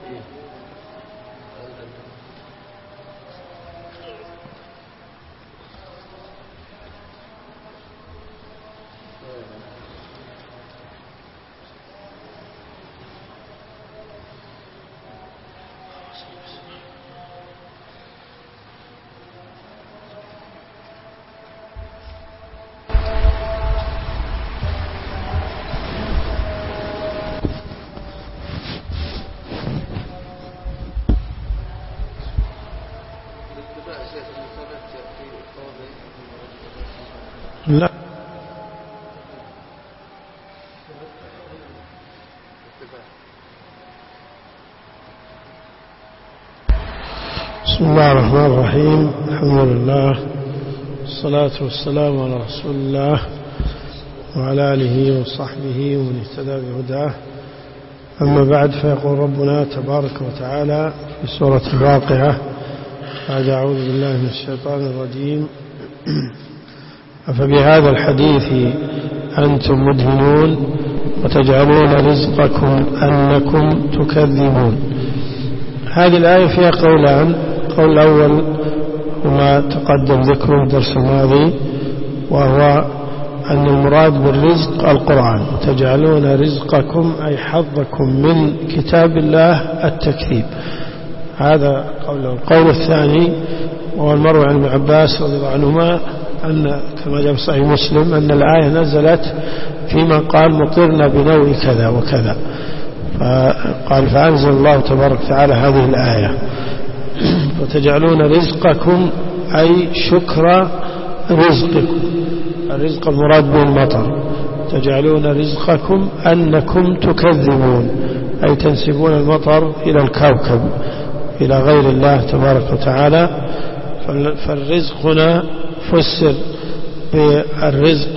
لا بسم الله الرحمن الرحيم. الحمد لله والصلاة والسلام على رسول الله وعلى آله وصحبه ومن اهتدى بهداه. أما بعد، فيقول ربنا تبارك وتعالى في سورة الواقعة بعد أعوذ بالله من الشيطان الرجيم: أفبهذا الحديث أنتم مدهنون وتجعلون رزقكم أنكم تكذبون. هذه الآية فيها قولان: قول الأول وما تقدم ذكره الدرس الماضي، وهو أن المراد بالرزق القرآن، تجعلون رزقكم أي حظكم من كتاب الله التكذيب. هذا قوله. القول الثاني وهو المروي عن ابن عباس رضي الله عنهما أن كما جاء في صحيح مسلم أن الآية نزلت في من قال مطرنا بنوع كذا وكذا، فقال فأنزل الله تبارك وتعالى هذه الآية: وتجعلون رزقكم أي شكر رزقكم. الرزق المراد به المطر. تجعلون رزقكم أنكم تكذبون أي تنسبون المطر إلى الكوكب، إلى غير الله تبارك وتعالى. فالرزق هنا فسر بالرزق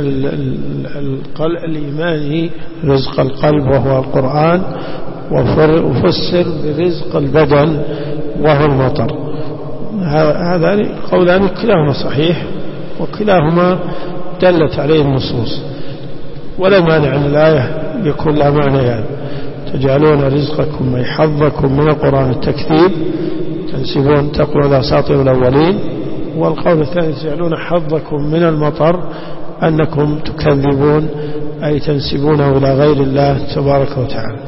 الإيماني، رزق القلب وهو القرآن، وفسر برزق البدن وهو المطر. هذان قولان كلاهما صحيح وكلاهما دلت عليه النصوص، ولا مانع أن الآية يكون لها معنيان: تجعلون رزقكم أي حظكم من القرآن التكذيب، تنسبون تقولون أساطير الأولين. والقول الثاني: تجعلون حظكم من المطر أنكم تكذبون أي تنسبونه إلى غير الله تبارك وتعالى.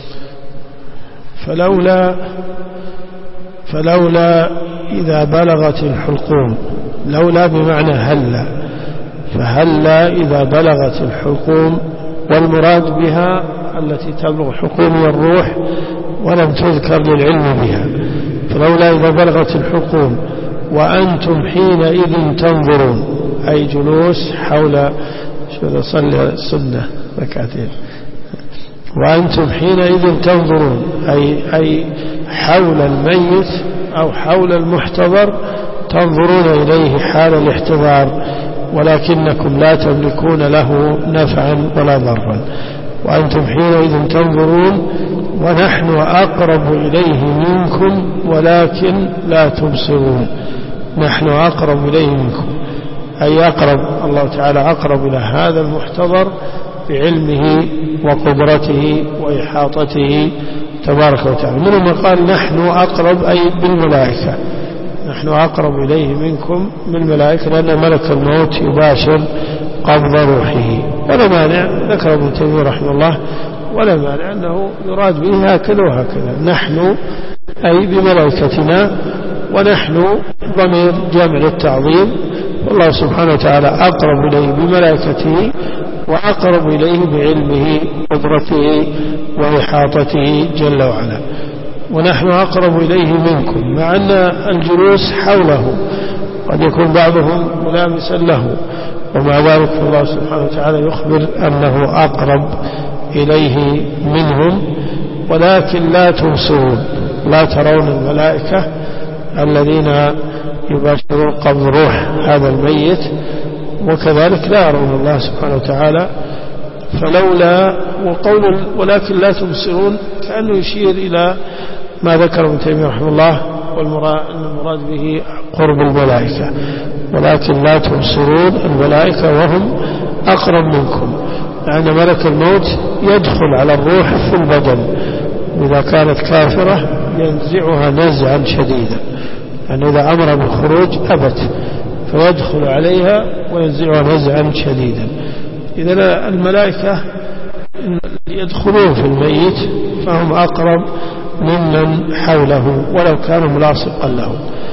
فلولا إذا بلغت الحلقوم، لولا بمعنى هلا، فهلا إذا بلغت الحلقوم، والمراد بها التي تبلغ حلقوم الروح ولم تذكر للعلم بها. فلولا إذا بلغت الحلقوم وأنتم حينئذ تنظرون أي جلوس حول صلي السنة ركعتين، وأنتم حينئذ تنظرون أي حول الميت أو حول المحتضر، تنظرون إليه حال الاحتضار، ولكنكم لا تملكون له نفعا ولا ضرا. وأنتم حينئذ تنظرون ونحن أقرب إليه منكم ولكن لا تبصرون. نحن أقرب إليه منكم أي أقرب، الله تعالى أقرب إلى هذا المحتضر بعلمه وقدرته وإحاطته تبارك وتعالى. منهم قال نحن أقرب أي بالملائكة، نحن أقرب إليه منكم من الملائكة، لأن ملك الموت يباشر قبض روحه. ولا مانع، ذكر ابن تيمية رحمه الله، ولا مانع أنه يراد به هكذا وهكذا. نحن أي بملائكتنا، ونحن ضمير جمع للتعظيم، والله سبحانه وتعالى أقرب إليه بملائكته وأقرب إليه بعلمه وقدرته وإحاطته جل وعلا. ونحن أقرب إليه منكم، مع أن الجلوس حوله قد يكون بعضهم ملامسا له، ومع ذلك الله سبحانه وتعالى يخبر أنه أقرب إليه منهم، ولكن لا تبصرون، لا ترون الملائكة الذين يباشرون قبض روح هذا الميت، وكذلك لا يرون الله سبحانه وتعالى. فلولا وقول ولكن لا تبصرون كأنه يشير إلى ما ذكر ابن تيمية رحمه الله، والمراد به قرب الملائكة، ولكن لا تبصرون الملائكة وهم أقرب منكم، لأن ملك الموت يدخل على الروح في البدن، وإذا كانت كافرة ينزعها نزعا شديدا، يعني إذا أمر بالخروج أبت فيدخل عليها وينزعها نزعا شديدا. إذا الملائكة يدخلون في الميت فهم أقرب ممن حوله ولو كان ملاصقا له،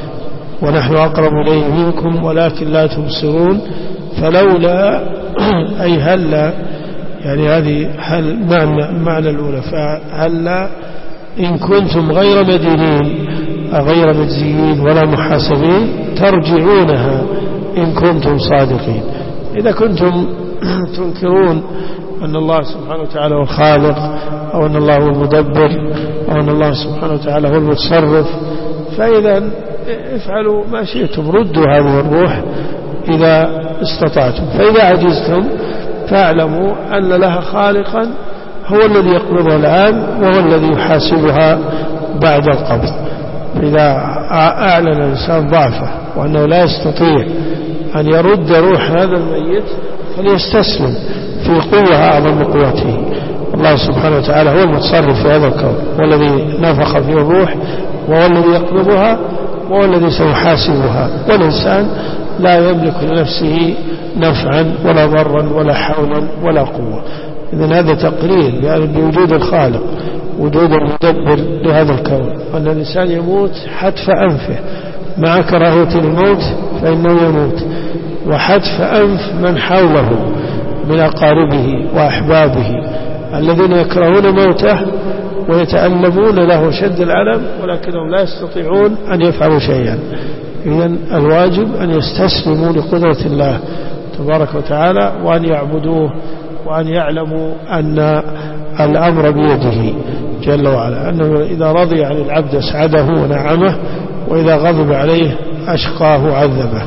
ونحن أقرب إليه منكم ولكن لا تبصرون. فلولا أي هلا، يعني هذه هل معنى الأولى، فهلا إن كنتم غير مدينين غير مجزيين ولا محاسبين ترجعونها إن كنتم صادقين. إذا كنتم تنكرون أن الله سبحانه وتعالى هو الخالق، أو أن الله هو المدبر، أو أن الله سبحانه وتعالى هو المتصرف، فإذا افعلوا ما شئتم، ردوا هذه الروح إذا استطعتم. فإذا عجزتم فاعلموا أن لها خالقا هو الذي يقبضها الآن وهو الذي يحاسبها بعد القبض. إذا أعلن الإنسان ضعفه وأنه لا يستطيع أن يرد روح هذا الميت فليستسلم في قوة أعظم قوته. الله سبحانه وتعالى هو المتصرف في هذا الكون، والذي نفخ فيه الروح، وهو الذي يقبضها، وهو الذي سيحاسبها. والإنسان لا يملك لنفسه نفعا ولا ضرا ولا حولا ولا قوة. إذن هذا تقرير يعني بوجود الخالق، وجود المدبر لهذا الكون، وأن الإنسان يموت حتف أنفه مع كراهية الموت فإنه يموت، وحتف أنف من حوله من أقاربه وأحبابه الذين يكرهون موته ويتألمون له شد العلم ولكنهم لا يستطيعون أن يفعلوا شيئا. إذن الواجب أن يستسلموا لقدرة الله تبارك وتعالى، وأن يعبدوه، وأن يعلموا أن الأمر بيده جل وعلا، أنه إذا رضي عن العبد أسعده ونعمه، وإذا غضب عليه أشقاه وعذبه.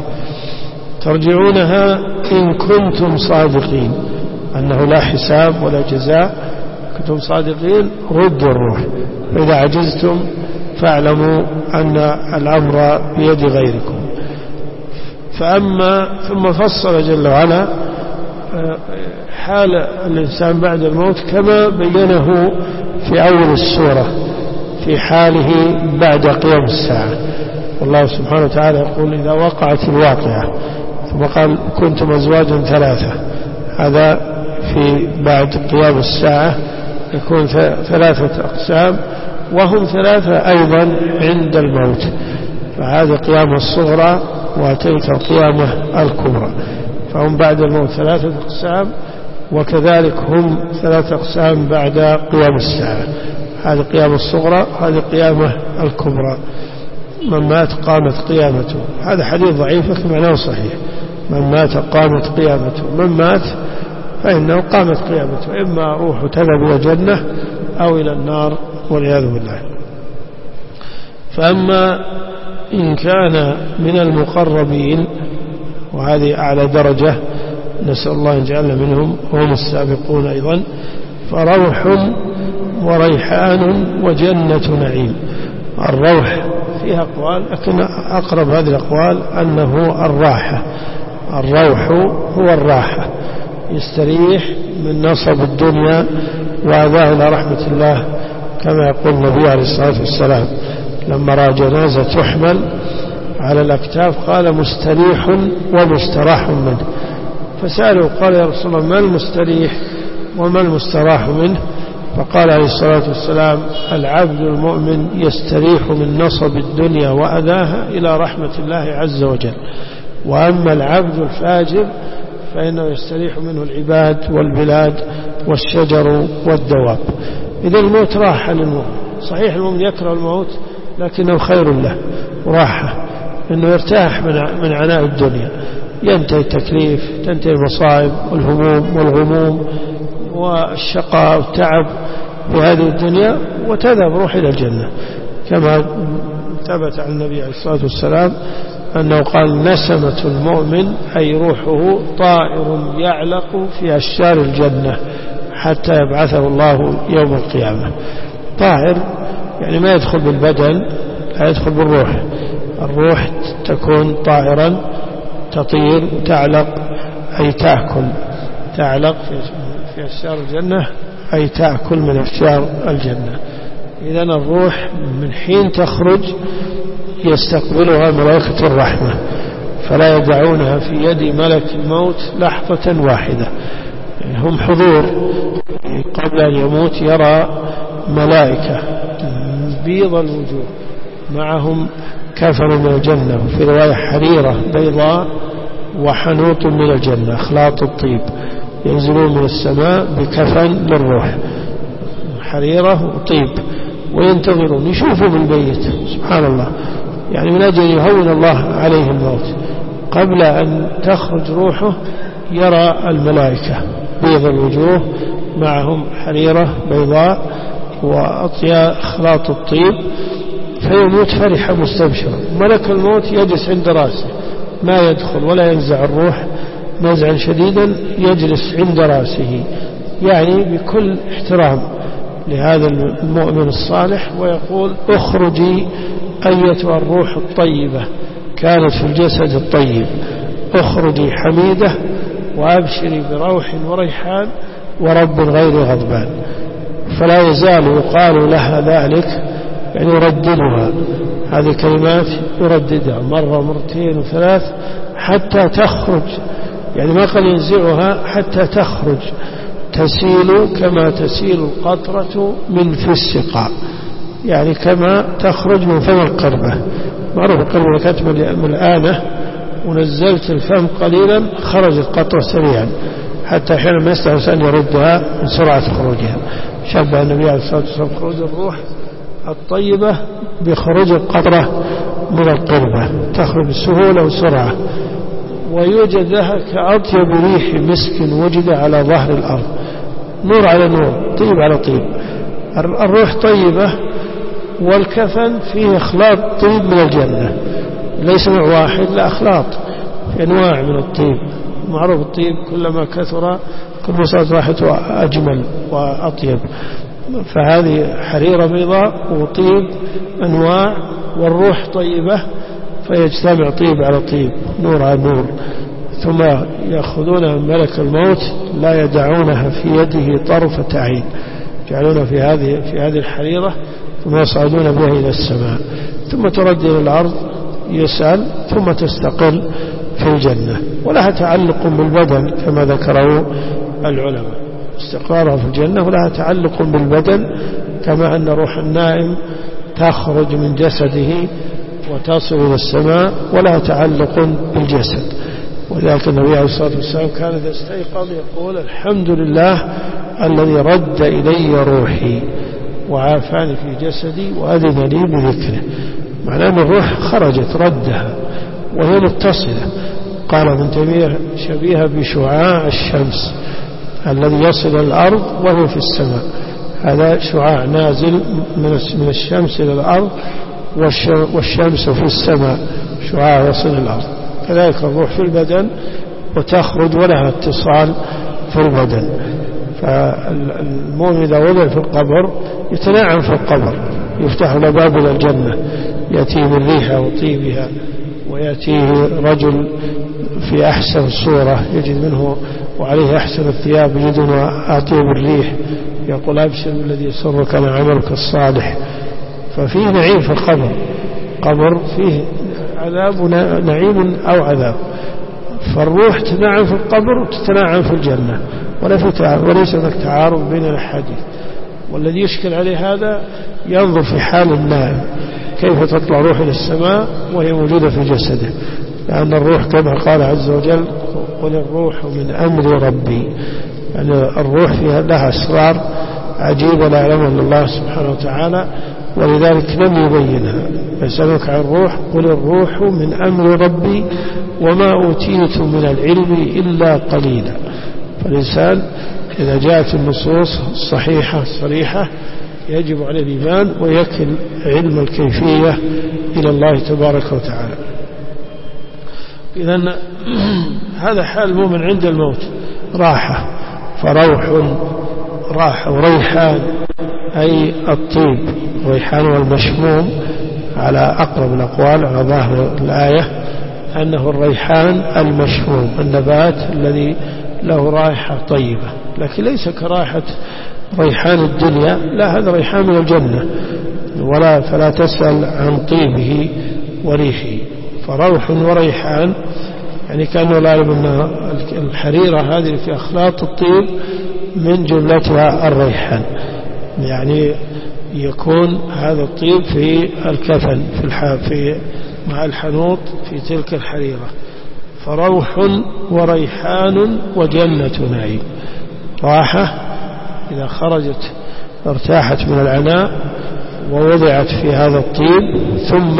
ترجعونها إن كنتم صادقين أنه لا حساب ولا جزاء، كنتم صادقين ردوا الروح. فإذا عجزتم فاعلموا أن الأمر بيد غيركم. ثم فصل جل وعلا حال الإنسان بعد الموت كما بينه في أول السورة في حاله بعد قيام الساعة. والله سبحانه وتعالى يقول إذا وقعت الواقعة، ثم قال كنتم أزواجا ثلاثة، هذا في بعد قيام الساعة يكون ثلاثة أقسام، وهم ثلاثة أيضا عند الموت، فهذه قيامة الصغرى وتلك القيامة الكبرى. فهم بعد الموت ثلاثة أقسام، وكذلك هم ثلاثة أقسام بعد قيام الساعة، هذه قيامة الصغرى، هذه قيامة الكبرى. من مات قامت قيامته، هذا حديث ضعيف لكن معناه صحيح، من مات قامت قيامته، من مات فإنه قامت قيامته، إما روح تذهب إلى الجنة أو إلى النار والعياذ بالله. فأما إن كان من المقربين، وهذه أعلى درجة نسأل الله أن يجعلنا منهم هم السابقون أيضا، فروح وريحان وجنة نعيم. الروح فيها أقوال، لكن أقرب هذه الأقوال أنه الراحة. الروح هو الراحة، يستريح من نصب الدنيا وأذاه إلى رحمة الله، كما يقول النبي عليه الصلاة والسلام لما رأى جنازة تحمل على الأكتاف قال مستريح ومستراح منه. فسأله قال يا رسول الله ما المستريح وما المستراح منه؟ فقال عليه الصلاة والسلام العبد المؤمن يستريح من نصب الدنيا وأذاها إلى رحمة الله عز وجل، وأما العبد الفاجر فإنه يستريح منه العباد والبلاد والشجر والدواب. إذا الموت راحة للمؤمن. صحيح المؤمن يكره الموت لكنه خير له وراحة، إنه يرتاح من عناء الدنيا، ينتهي التكليف، تنتهي المصائب والهموم والغموم والشقاء والتعب في هذه الدنيا، وتذهب روح إلى الجنة، كما ثبت عن النبي عليه الصلاة والسلام أنه قال نسمة المؤمن أي روحه طائر يعلق في أشجار الجنة حتى يبعثه الله يوم القيامة. طائر يعني ما يدخل بالبدن، لا يدخل بالروح. الروح تكون طائرا تطير وتعلق أي تأكل، تعلق في أشجار الجنة أي تأكل من أشجار الجنة. إذن الروح من حين تخرج يستقبلها ملائكة الرحمة، فلا يدعونها في يد ملك الموت لحظة واحدة. هم حضور قبل أن يموت يرى ملائكة بيض الوجوه معهم كفن من الجنة، وفي رواية حريرة بيضاء وحنوط من الجنة أخلاط الطيب، ينزلون من السماء بكفن للروح حريرة وطيب وينتظرون يشوفوا بالميت. سبحان الله، يعني من أجل يهون الله عليه الموت قبل أن تخرج روحه يرى الملائكة بيض الوجوه معهم حريرة بيضاء وأطياء أخلاط الطيب، فيموت فرحا مستبشرا. ملك الموت يجلس عند رأسه ما يدخل ولا ينزع الروح نزعا شديدا، يجلس عند رأسه يعني بكل احترام لهذا المؤمن الصالح، ويقول اخرجي أيتها الروح الطيبة كانت في الجسد الطيب، اخرجي حميدة وأبشري بروح وريحان ورب غير غضبان. فلا يزال يقال لها ذلك، يعني يرددها، هذه كلمات يرددها مرة مرتين وثلاث حتى تخرج، يعني ما قال ينزعها حتى تخرج، تسيل كما تسيل القطرة من في السقاء، يعني كما تخرج من فم القربة. معروف القربة كانت ملآنة ونزلت الفم قليلا خرجت قطرة سريعا، حتى حينما يستعرس أن يردها من سرعة خروجها. شبه النبي عليه الصلاة والسلام خروج الروح الطيبة بخروج القطرة من القربة، تخرج بسهولة وسرعة، ويوجد لها كأطيب ريح مسك وجد على ظهر الأرض، نور على نور، طيب على طيب. الروح طيبة والكفن فيه أخلاط طيب من الجنة، ليس نوع واحد، لا أخلاط في أنواع من الطيب. معروف الطيب كلما كثر كل ما صارت راحته أجمل وأطيب، فهذه حريرة بيضاء وطيب أنواع، والروح طيبة فيجتمع طيب على طيب نور على نور. ثم يأخذونها من ملك الموت لا يدعونها في يده طرفة عين، يجعلونها في هذه الحريرة ثم يصعدون بها إلى السماء، ثم ترد إلى الأرض يسأل، ثم تستقل في الجنة. ولها تعلق بالبدن كما ذكروا العلماء، استقرارها في الجنة ولها تعلق بالبدن، كما أن روح النائم تخرج من جسده وتصل إلى السماء ولها تعلق بالجسد. ولذلك النبي عليه الصلاة والسلام كان إذا استيقظ يقول الحمد لله الذي رد إلي روحي وعافاني في جسدي وأذن لي بذكره. معناه أن الروح خرجت ردها وهي متصلة. قال ابن تيمية شبيهة بشعاع الشمس الذي يصل إلى الأرض وهو في السماء، هذا شعاع نازل من الشمس إلى الأرض، والشمس في السماء شعاع يصل إلى الأرض. كذلك الروح في البدن وتخرج ولها اتصال في البدن. فالمؤمن إذا وضع في القبر يتنعم في القبر، يفتح له باب إلى الجنة، يأتيه من ريحها وطيبها، ويأتيه رجل في أحسن صورة يجد منه وعليه أحسن الثياب يجد منه أطيب الريح، يقول أبشر الذي يسرك من عملك الصالح. ففيه نعيم في القبر، قبر فيه عذاب ونعيم أو عذاب. فالروح تتنعم في القبر وتتنعم في الجنة، وليس هناك تعارض بين الأحاديث. والذي يشكل عليه هذا ينظر في حال النائم كيف تطلع روح إلى السماء وهي موجودة في جسده، لأن الروح كما قال عز وجل قل الروح من أمر ربي، يعني الروح فيها لها أسرار عجيبة لا يعلمها إلا الله سبحانه وتعالى، ولذلك لم يبينها. يسألك عن الروح قل الروح من أمر ربي وما أوتيت من العلم إلا قليلا. فالإنسان إذا جاءت النصوص الصحيحة الصريحة يجب عليه الإيمان ويكل علم الكيفية إلى الله تبارك وتعالى. إذن هذا حال المؤمن عند الموت، راحة، فروح راحة، وريحان أي الطيب، ريحان والمشموم على أقرب الأقوال على ظاهر الآية أنه الريحان المشموم، النبات الذي له رائحة طيبة، لكن ليس كرائحة ريحان الدنيا، لا، هذا ريحان من الجنة، فلا تسأل عن طيبه وريحه. فروح وريحان يعني كأنه لا يعلم أن الحريرة هذه في أخلاط الطيب من جملتها الريحان، يعني يكون هذا الطيب في الكفن في مع الحنوط في تلك الحريرة. فروح وريحان وجنة نعيم. راحة إذا خرجت ارتاحت من العناء ووضعت في هذا الطيب ثم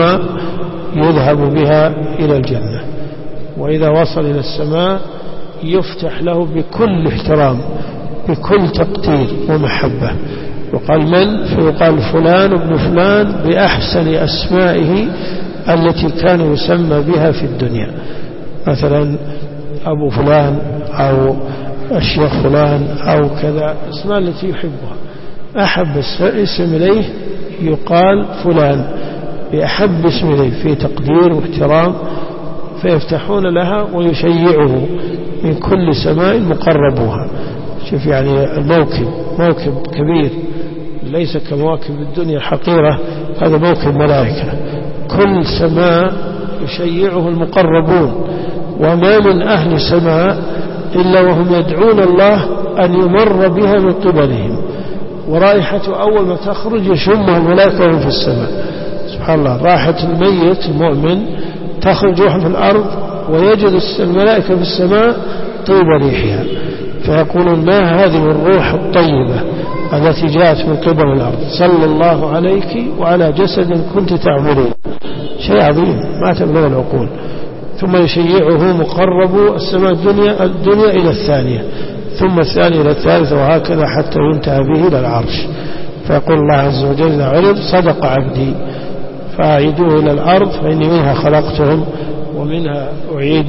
يذهب بها إلى الجنة، وإذا وصل إلى السماء يفتح له بكل احترام بكل تقدير ومحبة، وقال من؟ فيقال فلان ابن فلان بأحسن أسمائه التي كان يسمى بها في الدنيا، مثلا أبو فلان أو الشيخ فلان أو كذا، اسماء التي يحبها. أحب اسم إليه يقال فلان بأحب اسم إليه في تقدير واحترام، فيفتحون لها ويشيعه من كل سماء مقربوها. شوف يعني الموكب موكب كبير ليس كمواكب الدنيا حقيرة، هذا موكب ملائكة، كل سماء يشيعه المقربون، وما من أهل سماء إلا وهم يدعون الله أن يمر بها من قبلهم، ورائحة أول ما تخرج يشمها الملائكة وهم في السماء. سبحان الله، رائحة الميت المؤمن تخرج روح في الأرض ويجد الملائكة في السماء طيب ريحها، فيقولون ما هذه الروح الطيبة التي جاءت من قبل الأرض، صلى الله عليك وعلى جسد كنت تعملين. شيء عظيم ما تبلغ العقول. ثم يشيعه مقرب السماء الدنيا إلى الثانية، ثم الثانية إلى الثالثة، وهكذا حتى ينتهى به إلى العرش. فيقول الله عز وجل عرض صدق عبدي فأعيدوه إلى الأرض فإني منها خلقتهم ومنها أعيد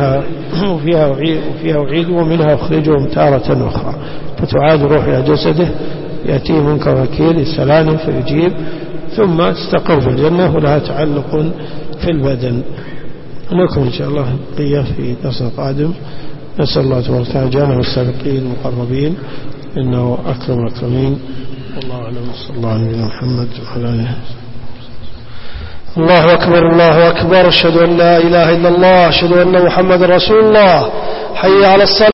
وفيها أعيد ومنها أخرجهم تارة أخرى، فتعاد روح إلى جسده، يأتيه منكر وكيل السلام فيجيب، ثم تستقر في الجنة ولها تعلق في البدن. نكمل إن شاء الله بقية في درس القادم. نسأل الله تبارك وتعالى جعلنا من السابقين المقربين إنه أكرم الأكرمين. والله أعلم. صلى الله عليه وسلم محمد وعلى آله. الله أكبر الله أكبر، أشهد أن لا إله إلا الله، أشهد أن محمد رسول الله. حي على الصلاة.